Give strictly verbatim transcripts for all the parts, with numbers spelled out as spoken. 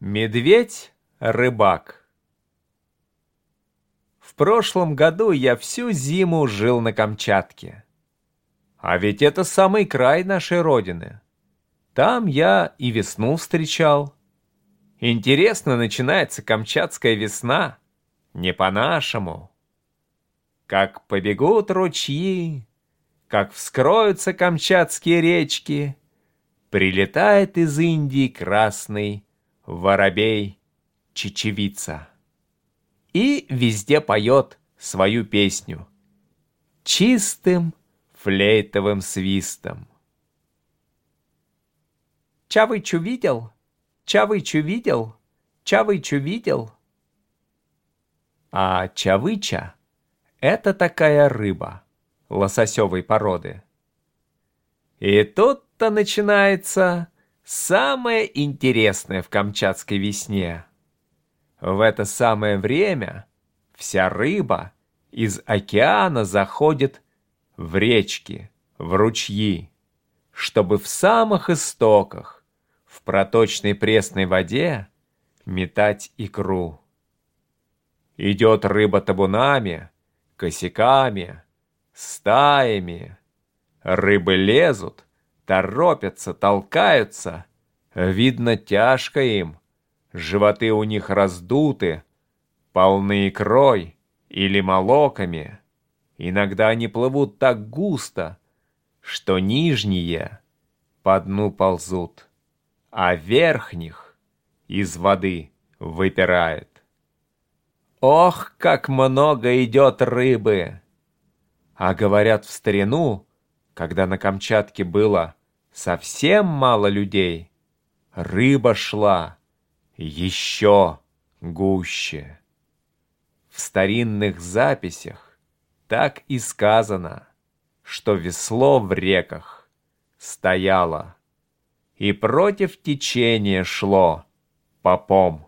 Медведь-рыбак. В прошлом году я всю зиму жил на Камчатке. А ведь это самый край нашей родины. Там я и весну встречал. Интересно начинается камчатская весна. Не по-нашему. Как побегут ручьи, как вскроются камчатские речки, прилетает из Индии красный воробей-чечевица. И везде поет свою песню чистым флейтовым свистом. Чавычу видел? Чавычу видел? Чавычу видел? А чавыча — это такая рыба лососевой породы. И тут-то начинается самое интересное в камчатской весне. В это самое время вся рыба из океана заходит в речки, в ручьи, чтобы в самых истоках, в проточной пресной воде метать икру. Идет рыба табунами, косяками, стаями. Рыбы лезут, торопятся, толкаются. Видно, тяжко им. Животы у них раздуты, полны икрой или молоками. Иногда они плывут так густо, что нижние по дну ползут, а верхних из воды выпирает. Ох, как много идет рыбы! А говорят, в старину, когда на Камчатке было совсем мало людей, рыба шла еще гуще. В старинных записях так и сказано, что весло в реках стояло и против течения шло попом.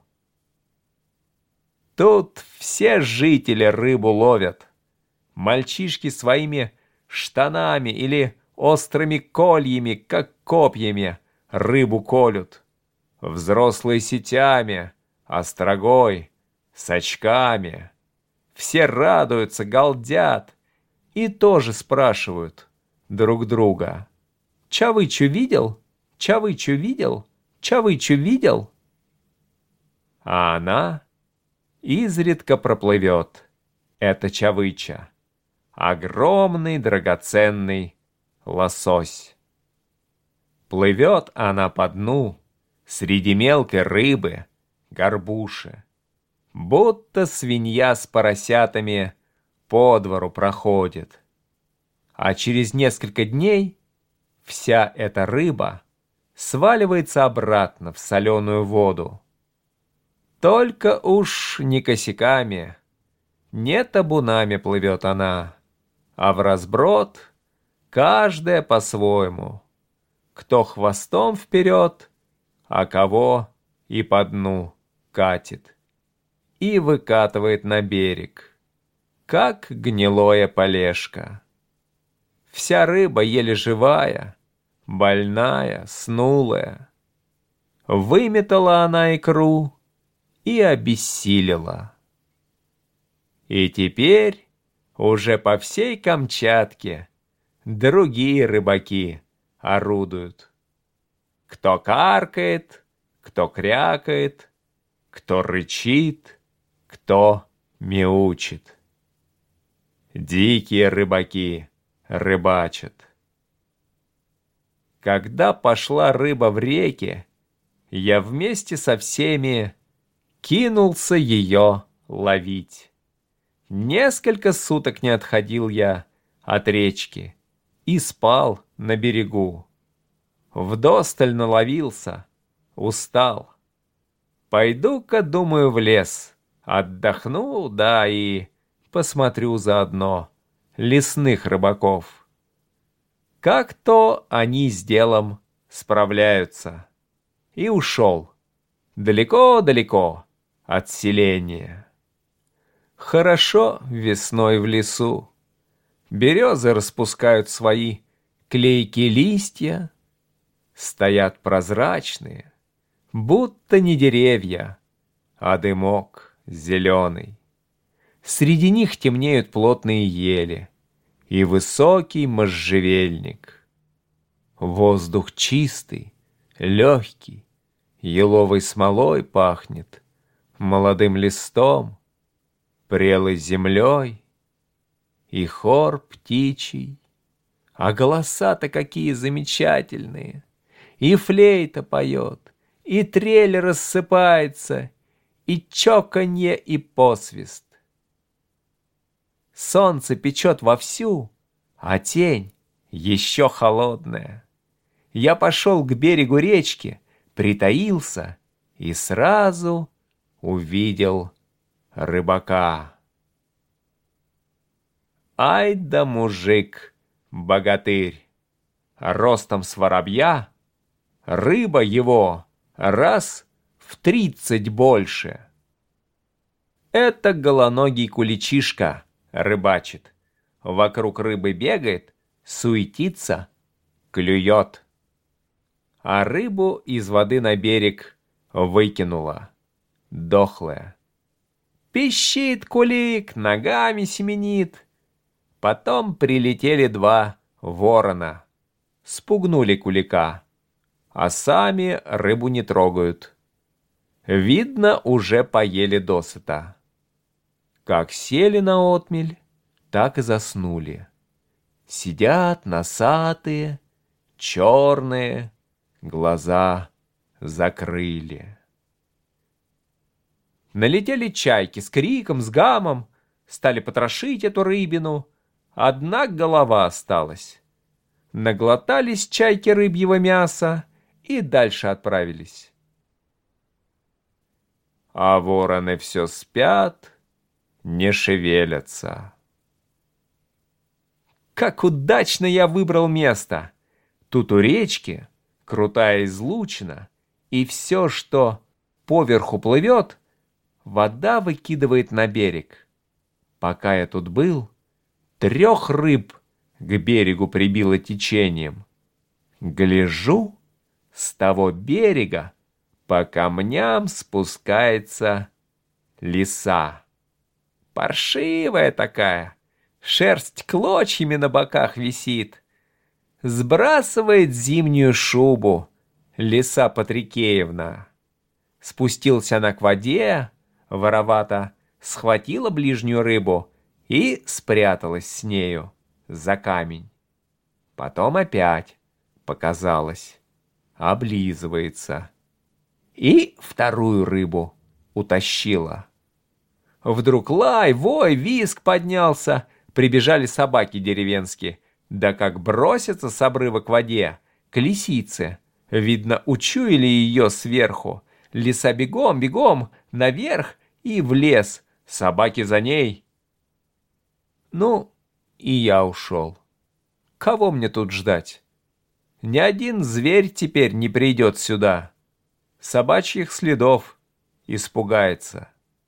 Тут все жители рыбу ловят. Мальчишки своими штанами или острыми кольями, как копьями, рыбу колют. Взрослые сетями, острогой, с очками. Все радуются, галдят и тоже спрашивают друг друга: «Чавычу видел? Чавычу видел? Чавычу видел?» А она изредка проплывет, эта чавыча, огромный драгоценный лосось. Плывет она по дну среди мелкой рыбы, горбуши, будто свинья с поросятами по двору проходит. А через несколько дней вся эта рыба сваливается обратно в соленую воду. Только уж не косяками, не табунами плывет она, а вразброд, каждая по-своему. Кто хвостом вперед, а кого и по дну катит и выкатывает на берег, как гнилое полежка. Вся рыба еле живая, больная, снулая. Выметала она икру и обессилила. И теперь уже по всей Камчатке другие рыбаки орудуют. Кто каркает, кто крякает, кто рычит, кто мяучит. Дикие рыбаки рыбачат. Когда пошла рыба в реки, я вместе со всеми кинулся ее ловить. Несколько суток не отходил я от речки и спал на берегу. Вдосталь наловился, устал. Пойду-ка, думаю, в лес, отдохну, да и посмотрю заодно лесных рыбаков. Как то они с делом справляются. И ушел далеко-далеко от селения. Хорошо весной в лесу. Березы распускают свои клейкие листья, стоят прозрачные, будто не деревья, а дымок зеленый. Среди них темнеют плотные ели и высокий можжевельник. Воздух чистый, легкий, еловой смолой пахнет, молодым листом, прелой землей и хор птичий. А голоса-то какие замечательные! И флейта поет, и трель рассыпается, и чоканье, и посвист. Солнце печет вовсю, а тень еще холодная. Я пошел к берегу речки, притаился и сразу увидел рыбака. Ай да мужик, богатырь, ростом с воробья, рыба его раз в тридцать больше. Это голоногий куличишка рыбачит, вокруг рыбы бегает, суетится, клюет. А рыбу из воды на берег выкинула, дохлая. Пищит кулик, ногами семенит. Потом прилетели два ворона, спугнули кулика, а сами рыбу не трогают. Видно, уже поели досыта. Как сели на отмель, так и заснули. Сидят носатые, черные, глаза закрыли. Налетели чайки с криком, с гамом, стали потрошить эту рыбину. Одна голова осталась. Наглотались чайки рыбьего мяса и дальше отправились. А вороны все спят, не шевелятся. Как удачно я выбрал место! Тут у речки крутая излучина, и все, что поверху плывет, вода выкидывает на берег. Пока я тут был, трех рыб к берегу прибило течением. Гляжу, с того берега по камням спускается лиса. Паршивая такая, шерсть клочьями на боках висит. Сбрасывает зимнюю шубу лиса Патрикеевна. Спустился она к воде, воровато схватила ближнюю рыбу и спряталась с нею за камень. Потом опять показалась, облизывается. И вторую рыбу утащила. Вдруг лай, вой, визг поднялся, прибежали собаки деревенские. Да как бросятся с обрыва к воде, к лисице. Видно, учуяли ее сверху. Лиса бегом, бегом, наверх и в лес. Собаки за ней. Ну, и я ушел. Кого мне тут ждать? Ни один зверь теперь не придет сюда. Собачьих следов испугается.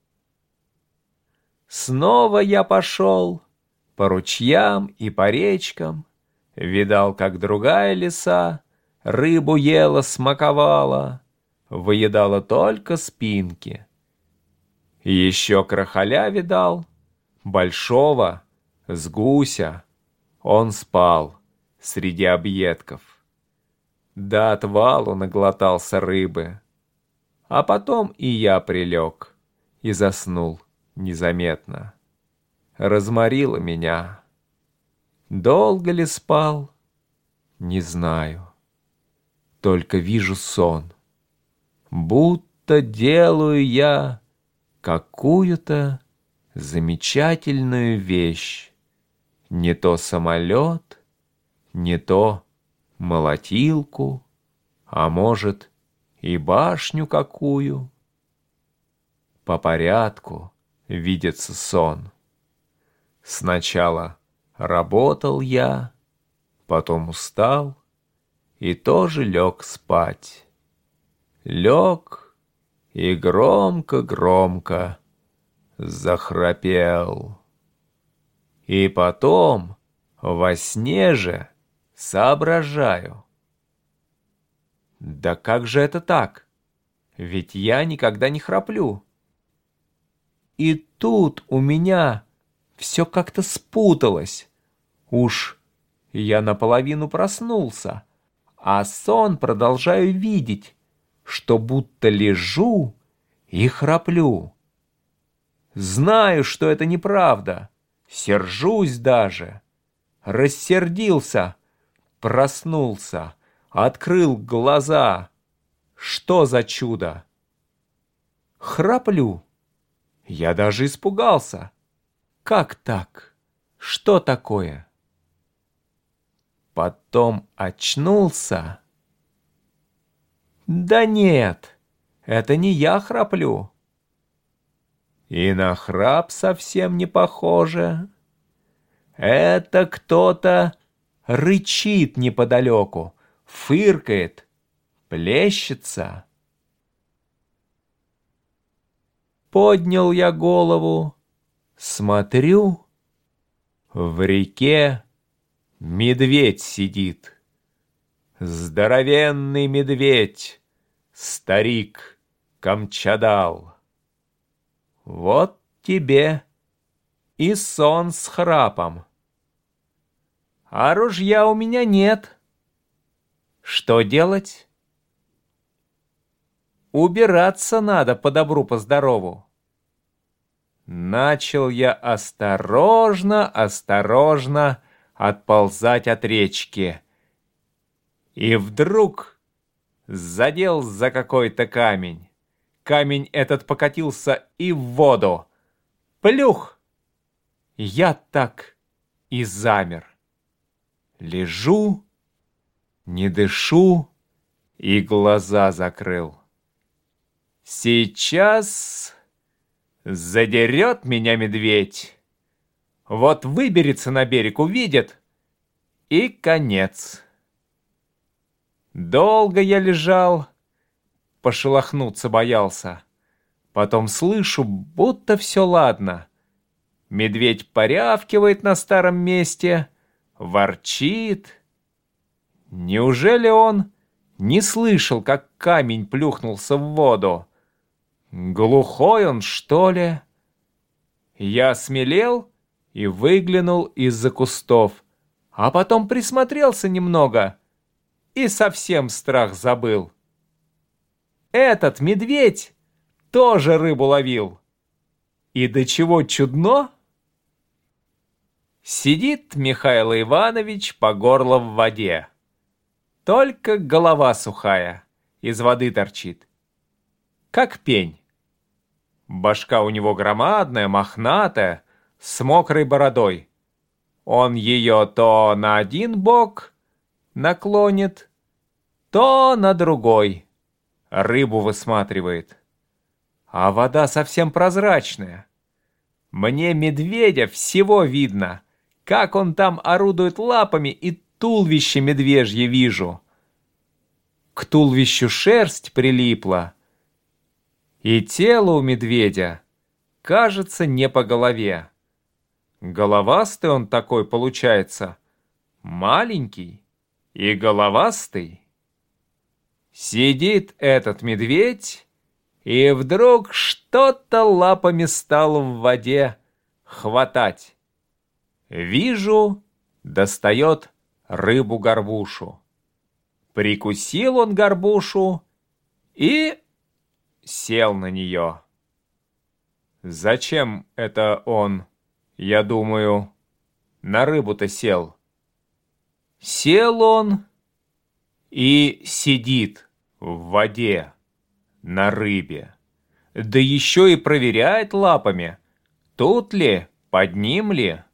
Снова я пошел по ручьям и по речкам, видал, как другая лиса рыбу ела, смаковала, выедала только спинки. Еще крахаля видал, большого, с гуся. Он спал среди объедков. До отвалу наглотался рыбы. А потом и я прилег и заснул незаметно. Разморило меня. Долго ли спал? Не знаю. Только вижу сон. Будто делаю я какую-то замечательную вещь. Не то самолет, не то молотилку, а может и башню какую. По порядку видится сон. Сначала работал я, потом устал и тоже лег спать. Лег и громко-громко захрапел. И потом во сне же соображаю. Да как же это так? ведь я никогда не храплю. И тут у меня все как-то спуталось. Уж я наполовину проснулся, а сон продолжаю видеть, что будто лежу и храплю. Знаю, что это неправда, сержусь даже. Рассердился, проснулся, открыл глаза. Что за чудо? Храплю. Я даже испугался. Как так? Что такое? Потом очнулся. Да нет, это не я храплю. И на храп совсем не похоже. Это кто-то рычит неподалеку, фыркает, плещется. Поднял я голову, смотрю, в реке медведь сидит. Здоровенный медведь, старик Камчадал. Вот тебе и сон с храпом. А ружья у меня нет. Что делать? Убираться надо по добру, по здорову. Начал я осторожно, осторожно отползать от речки. И вдруг задел за какой-то камень. Камень этот покатился и в воду. Плюх! Я так и замер. Лежу, не дышу и глаза закрыл. Сейчас задерет меня медведь. Вот выберется на берег, увидит, и конец. Долго я лежал, пошелохнуться боялся. Потом слышу, будто все ладно. Медведь порявкивает на старом месте, ворчит. Неужели он не слышал, как камень плюхнулся в воду? Глухой он, что ли? Я осмелел и выглянул из-за кустов, а потом присмотрелся немного и совсем страх забыл. Этот медведь тоже рыбу ловил. И до чего чудно? Сидит Михаил Иванович по горло в воде. Только голова сухая, из воды торчит. Как пень. Башка у него громадная, мохнатая, с мокрой бородой. Он ее то на один бок наклонит, то на другой. Рыбу высматривает. А вода совсем прозрачная. Мне медведя всего видно, как он там орудует лапами, и туловище медвежье вижу. К туловищу шерсть прилипла, и тело у медведя, кажется, не по голове. Головастый он такой получается, маленький и головастый. Сидит этот медведь, и вдруг что-то лапами стало в воде хватать. Вижу, достает рыбу-горбушу. Прикусил он горбушу и сел на нее. Зачем это он, я думаю, на рыбу-то сел? Сел он и сидит в воде на рыбе. Да еще и проверяет лапами, тут ли, под ним ли.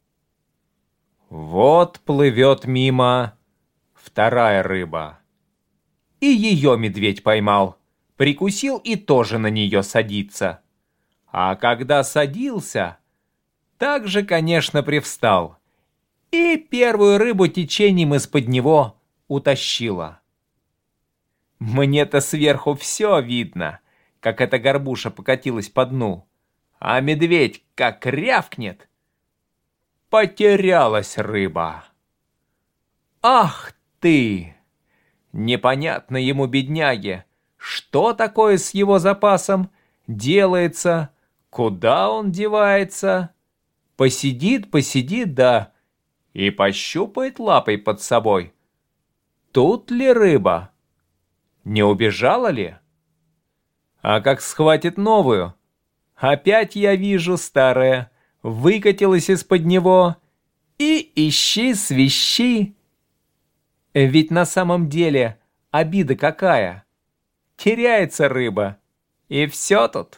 Вот плывет мимо вторая рыба. И ее медведь поймал, прикусил и тоже на нее садится. А когда садился, так же, конечно, привстал. И первую рыбу течением из-под него утащила. Мне-то сверху все видно, как эта горбуша покатилась по дну. А медведь как рявкнет. Потерялась рыба. Ах ты! Непонятно ему, бедняге, что такое с его запасом делается, куда он девается. Посидит, посидит, да, и пощупает лапой под собой. Тут ли рыба? Не убежала ли? А как схватит новую, опять я вижу старая, выкатилась из-под него, и ищи свищи. Ведь на самом деле обида какая? Теряется рыба, и все тут.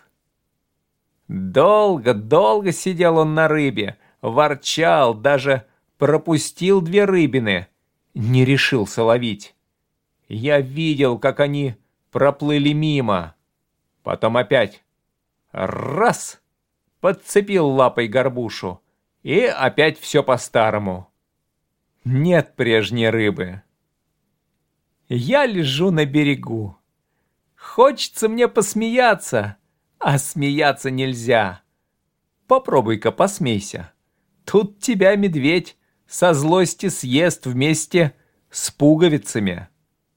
Долго-долго сидел он на рыбе, ворчал, даже пропустил две рыбины, не решился ловить. Я видел, как они проплыли мимо. Потом опять раз, подцепил лапой горбушу, и опять все по-старому. Нет прежней рыбы. Я лежу на берегу. Хочется мне посмеяться, а смеяться нельзя. Попробуй-ка посмейся. Тут тебя медведь со злости съест вместе с пуговицами.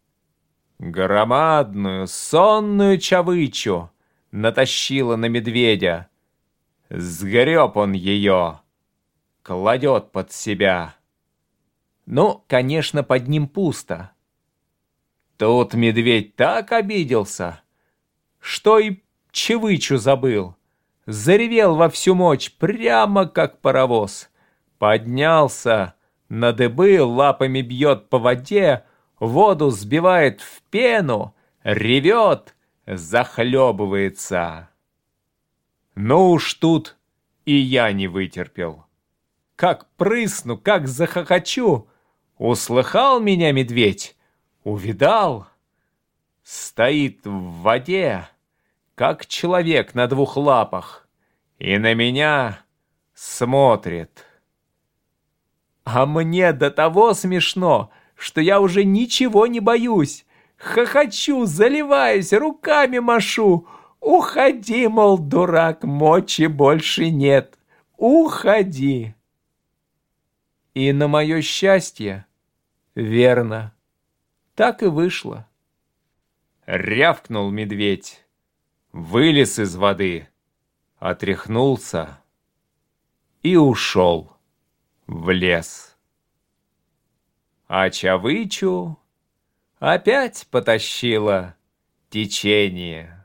Громадную сонную чавычу натащила на медведя. Сгреб он ее, кладет под себя. Ну, конечно, под ним пусто. Тут медведь так обиделся, что и чавычу забыл. Заревел во всю мощь, прямо как паровоз. Поднялся на дыбы, лапами бьет по воде, воду сбивает в пену, ревет, захлебывается. Ну уж тут и я не вытерпел. Как прысну, как захохочу. Услыхал меня медведь, увидал. Стоит в воде, как человек на двух лапах, и на меня смотрит. А мне до того смешно, что я уже ничего не боюсь. Хохочу, заливаюсь, руками машу. Уходи, мол, дурак, мочи больше нет. Уходи. И на мое счастье, верно, так и вышло. Рявкнул медведь, вылез из воды, отряхнулся и ушел в лес. А чавычу опять потащило течение.